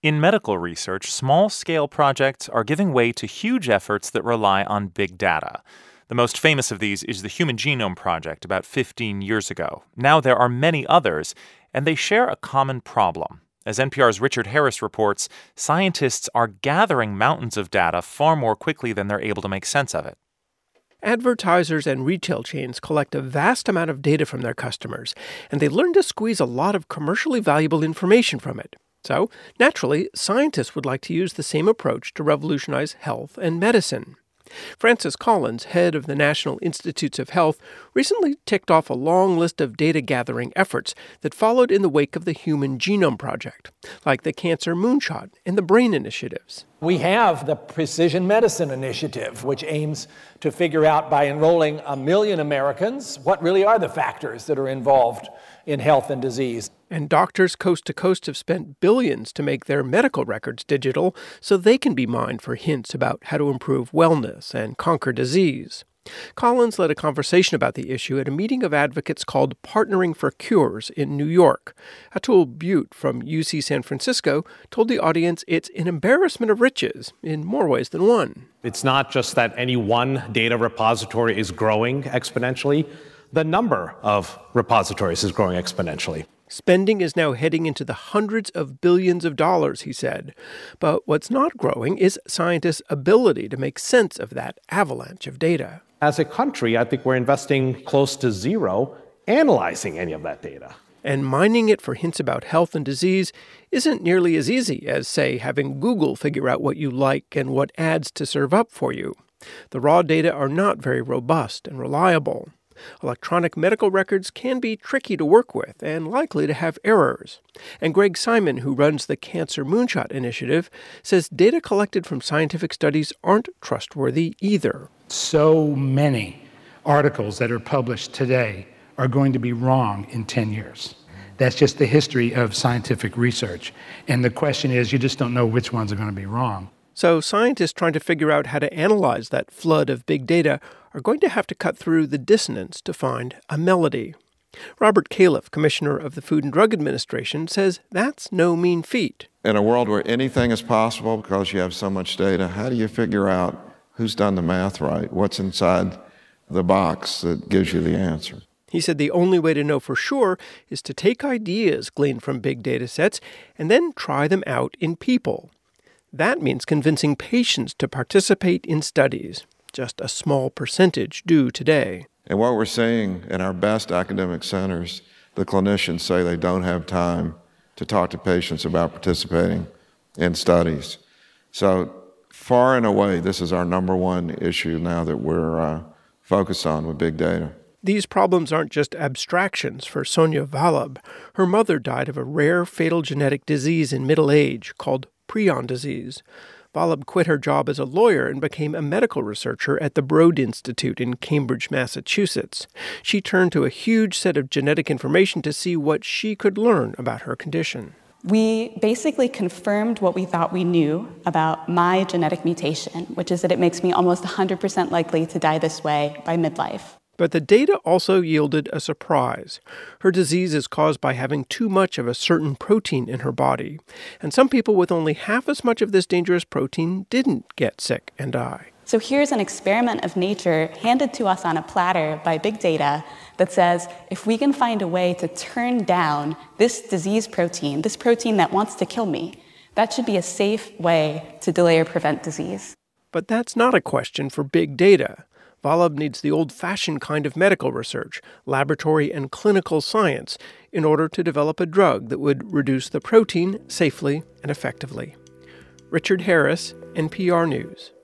In medical research, small-scale projects are giving way to huge efforts that rely on big data. The most famous of these is the Human Genome Project about 15 years ago. Now there are many others, and they share a common problem. As NPR's Richard Harris reports, scientists are gathering mountains of data far more quickly than they're able to make sense of it. Advertisers and retail chains collect a vast amount of data from their customers, and they learn to squeeze a lot of commercially valuable information from it. So, naturally, scientists would like to use the same approach to revolutionize health and medicine. Francis Collins, head of the National Institutes of Health, recently ticked off a long list of data-gathering efforts that followed in the wake of the Human Genome Project, like the Cancer Moonshot and the BRAIN initiatives. We have the Precision Medicine Initiative, which aims to figure out, by enrolling 1 million Americans, what really are the factors that are involved in health and disease. And doctors coast to coast have spent billions to make their medical records digital so they can be mined for hints about how to improve wellness and conquer disease. Collins led a conversation about the issue at a meeting of advocates called Partnering for Cures in New York. Atul Butte from UC San Francisco told the audience it's an embarrassment of riches in more ways than one. It's not just that any one data repository is growing exponentially. The number of repositories is growing exponentially. Spending is now heading into the hundreds of billions of dollars, he said. But what's not growing is scientists' ability to make sense of that avalanche of data. As a country, I think we're investing close to zero analyzing any of that data. And mining it for hints about health and disease isn't nearly as easy as, say, having Google figure out what you like and what ads to serve up for you. The raw data are not very robust and reliable. Electronic medical records can be tricky to work with and likely to have errors. And Greg Simon, who runs the Cancer Moonshot Initiative, says data collected from scientific studies aren't trustworthy either. So many articles that are published today are going to be wrong in 10 years. That's just the history of scientific research. And the question is, you just don't know which ones are going to be wrong. So scientists trying to figure out how to analyze that flood of big data are going to have to cut through the dissonance to find a melody. Robert Califf, commissioner of the Food and Drug Administration, says that's no mean feat. In a world where anything is possible because you have so much data, how do you figure out who's done the math right? What's inside the box that gives you the answer? He said the only way to know for sure is to take ideas gleaned from big data sets and then try them out in people. That means convincing patients to participate in studies. Just a small percentage do today. And what we're seeing in our best academic centers, the clinicians say they don't have time to talk to patients about participating in studies. So far and away, this is our number one issue now that we're focused on with big data. These problems aren't just abstractions for Sonia Vallabh. Her mother died of a rare fatal genetic disease in middle age called prion disease. Vallabh quit her job as a lawyer and became a medical researcher at the Broad Institute in Cambridge, Massachusetts. She turned to a huge set of genetic information to see what she could learn about her condition. We basically confirmed what we thought we knew about my genetic mutation, which is that it makes me almost 100% likely to die this way by midlife. But the data also yielded a surprise. Her disease is caused by having too much of a certain protein in her body. And some people with only half as much of this dangerous protein didn't get sick and die. So here's an experiment of nature handed to us on a platter by big data that says, if we can find a way to turn down this disease protein, this protein that wants to kill me, that should be a safe way to delay or prevent disease. But that's not a question for big data. Vallabh needs the old-fashioned kind of medical research, laboratory and clinical science, in order to develop a drug that would reduce the protein safely and effectively. Richard Harris, NPR News.